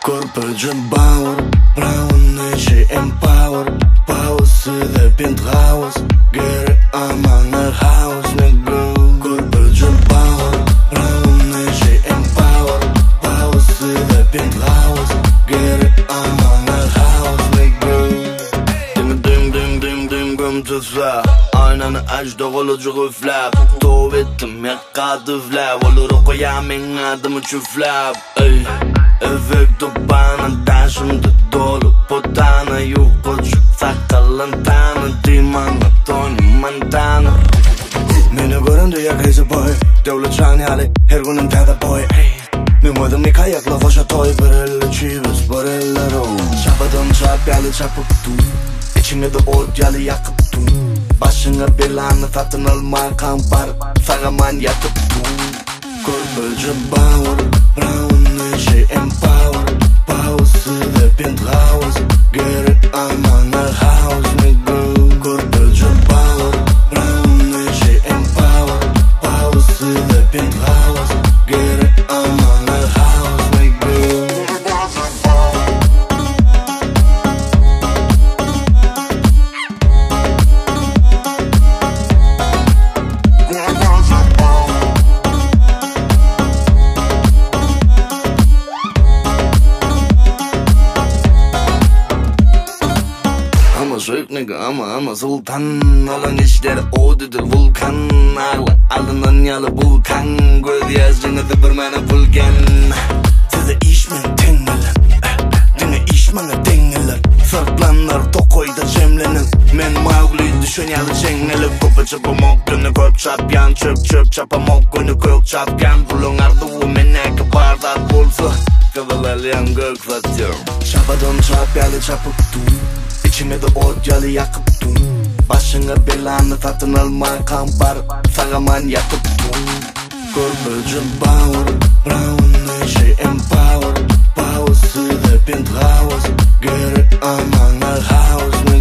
Korpacın bauer, braun şey empower. Pause the penthouse, geri amanlar house nigga. Korpacın bauer, braun şey empower. Pause the penthouse, geri amanlar house nigga. Dim güm tüfla, aynanı açtı olucu üflap. Tov ettim yakkadı üflap, olur koyam en adımı çüflap. Efekto bana taşımda dolu potana. Yok koçuk sakalın tanı Dimana Tony Montana. Beni görünce ya crazy boy Devlet şaniyali her günüm tada boy. Bilmedim ne kayakla boşa toy. Bir elle çiviz bir elle roll. Çapadan çap yalı çapıp dur. İçine de ot yalı yakıp dur. Başına belanı satın alma kampar. Sagaman yatıp dur. Korpacın bauer, braun şey empower. Pause the penthouse, geri amanlar house nigga. Korpacın bauer, braun şey empower. Pause the penthouse, geri amanlar house nigga. Soyuk nigga ama sultan. Olan işleri odudur vulkan. Alınan yalı vulkan. Göz yazınızı bir mene vulkan. Size işmen tengeler. Dine işmana dengeler. Sırtlanlar tokoyda cemlenir. Men Mowgli düşün yalı çengeler. Kopa çapamok günü köp çapyan. Çöp çapamok günü kök çapyan. Bulun ardı meneke bardak bulsa. Kıvılalyan gök satıyor. Çapadan çap yalı çapıp dur. İçine de ot yalı yakıp dur. Başına belanı satın alma kampar. Sagaman yatıp dur. Korpacın bauer, braun şey empower. Pause the penthouse, geri amanlar house.